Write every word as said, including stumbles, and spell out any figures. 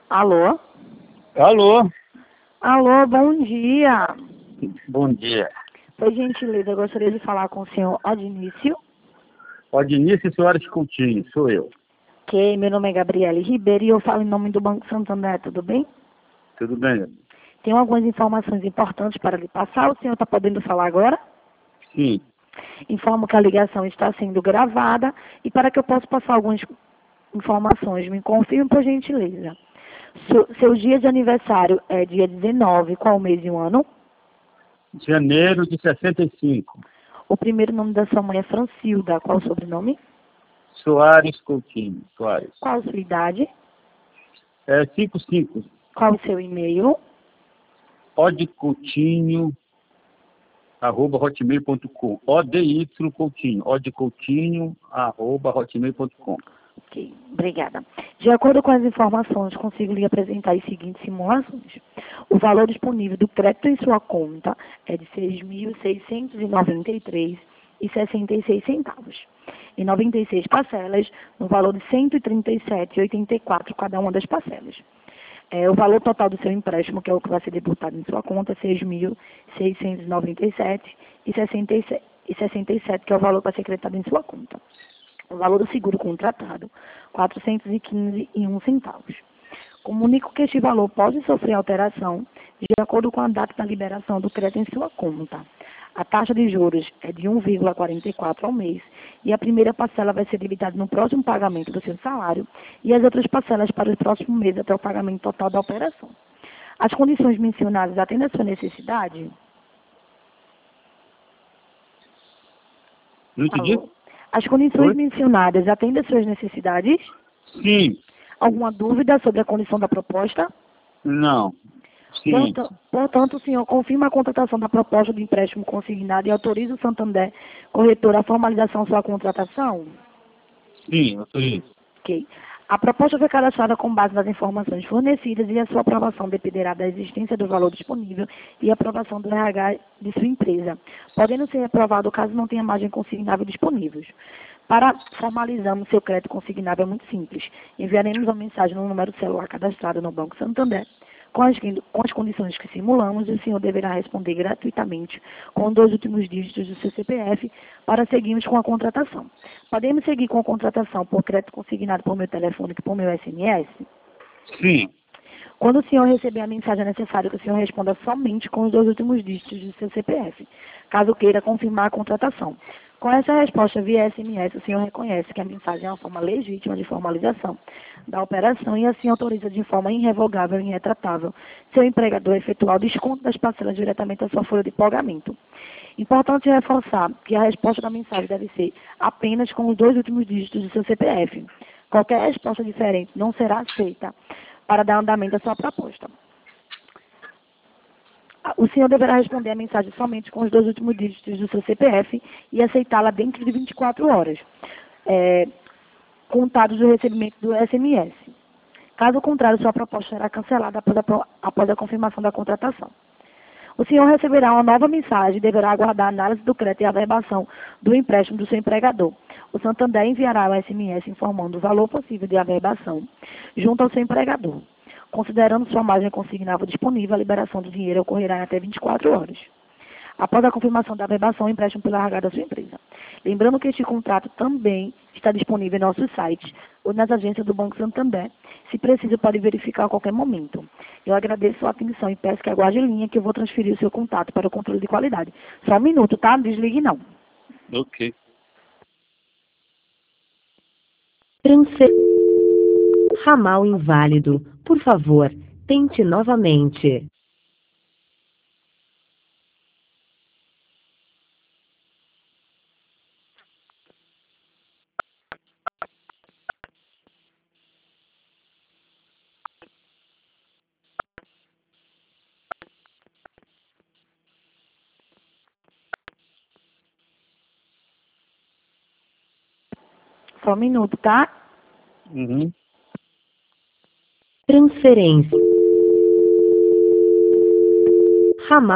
Alô? Alô? Alô, bom dia. Bom dia. Por gentileza, eu gostaria de falar com o senhor Odinício. Odinício Soares Coutinho, sou eu. Ok, meu nome é Gabriele Ribeiro e eu falo em nome do Banco Santander, tudo bem? Tudo bem? Tenho algumas informações importantes para lhe passar. O senhor está podendo falar agora? Sim. Informo que a ligação está sendo gravada e para que eu possa passar algumas informações, me confirme por gentileza. Seu, seu dia de aniversário é dia dezenove, qual mês e o ano? Janeiro de sessenta e cinco. O primeiro nome da sua mãe é Francilda, qual o sobrenome? Soares Coutinho, Soares. Qual a sua idade? É cinco cinco. Qual o seu e-mail? odcoutinho, arroba hotmail ponto com. O D Y Coutinho, odcoutinho, arroba hotmail ponto com. Ok, obrigada. De acordo com as informações, consigo lhe apresentar as seguintes simulações. O valor disponível do crédito em sua conta é de seis mil seiscentos e noventa e três reais e sessenta e seis centavos. Em noventa e seis parcelas, no valor de cento e trinta e sete reais e oitenta e quatro centavos cada uma das parcelas. É, o valor total do seu empréstimo, que é o que vai ser debitado em sua conta, é seis mil seiscentos e noventa e sete reais e sessenta e sete centavos, que é o valor para ser creditado em sua conta. O valor do seguro contratado, quatrocentos e quinze reais e um centavo. Comunico que este valor pode sofrer alteração de acordo com a data da liberação do crédito em sua conta. A taxa de juros é de um vírgula quarenta e quatro ao mês e a primeira parcela vai ser debitada no próximo pagamento do seu salário e as outras parcelas para o próximo mês até o pagamento total da operação. As condições mencionadas atendem à sua necessidade? Não entendi? Alô? As condições Oi? mencionadas atendem às suas necessidades? Sim. Alguma dúvida sobre a condição da proposta? Não. Sim. Porta- Portanto, o senhor confirma a contratação da proposta de empréstimo consignado e autoriza o Santander Corretora a formalização da sua contratação? Sim, autorizo. Ok. A proposta foi cadastrada com base nas informações fornecidas e a sua aprovação dependerá da existência do valor disponível e aprovação do R H de sua empresa, podendo ser aprovado caso não tenha margem consignável disponíveis. Para formalizarmos seu crédito consignável é muito simples. Enviaremos uma mensagem no número celular cadastrado no Banco Santander com as, com as condições que simulamos e o senhor deverá responder gratuitamente com os dois últimos dígitos do seu C P F para seguirmos com a contratação. Podemos seguir com a contratação por crédito consignado por meu telefone e por meu S M S? Sim. Quando o senhor receber a mensagem, é necessário que o senhor responda somente com os dois últimos dígitos do seu C P F, caso queira confirmar a contratação. Com essa resposta via S M S, o senhor reconhece que a mensagem é uma forma legítima de formalização da operação e assim autoriza de forma irrevogável e irretratável seu empregador a efetuar o desconto das parcelas diretamente à sua folha de pagamento. Importante reforçar que a resposta da mensagem deve ser apenas com os dois últimos dígitos do seu C P F. Qualquer resposta diferente não será aceita para dar andamento à sua proposta. O senhor deverá responder a mensagem somente com os dois últimos dígitos do seu C P F e aceitá-la dentro de vinte e quatro horas, é, contados do recebimento do S M S. Caso contrário, sua proposta será cancelada após a, após a confirmação da contratação. O senhor receberá uma nova mensagem e deverá aguardar a análise do crédito e a averbação do empréstimo do seu empregador. O Santander enviará o S M S informando o valor possível de averbação junto ao seu empregador. Considerando sua margem consignável disponível, a liberação do dinheiro ocorrerá em até vinte e quatro horas. Após a confirmação da averbação, o empréstimo pela R H da sua empresa. Lembrando que este contrato também está disponível em nossos sites ou nas agências do Banco Santander. Se preciso, pode verificar a qualquer momento. Eu agradeço sua atenção e peço que aguarde em linha que eu vou transferir o seu contato para o controle de qualidade. Só um minuto, tá? Não desligue não. Ok. Transfer... Ramal inválido. Por favor, tente novamente. Só um minuto, tá? Uhum. Transferência.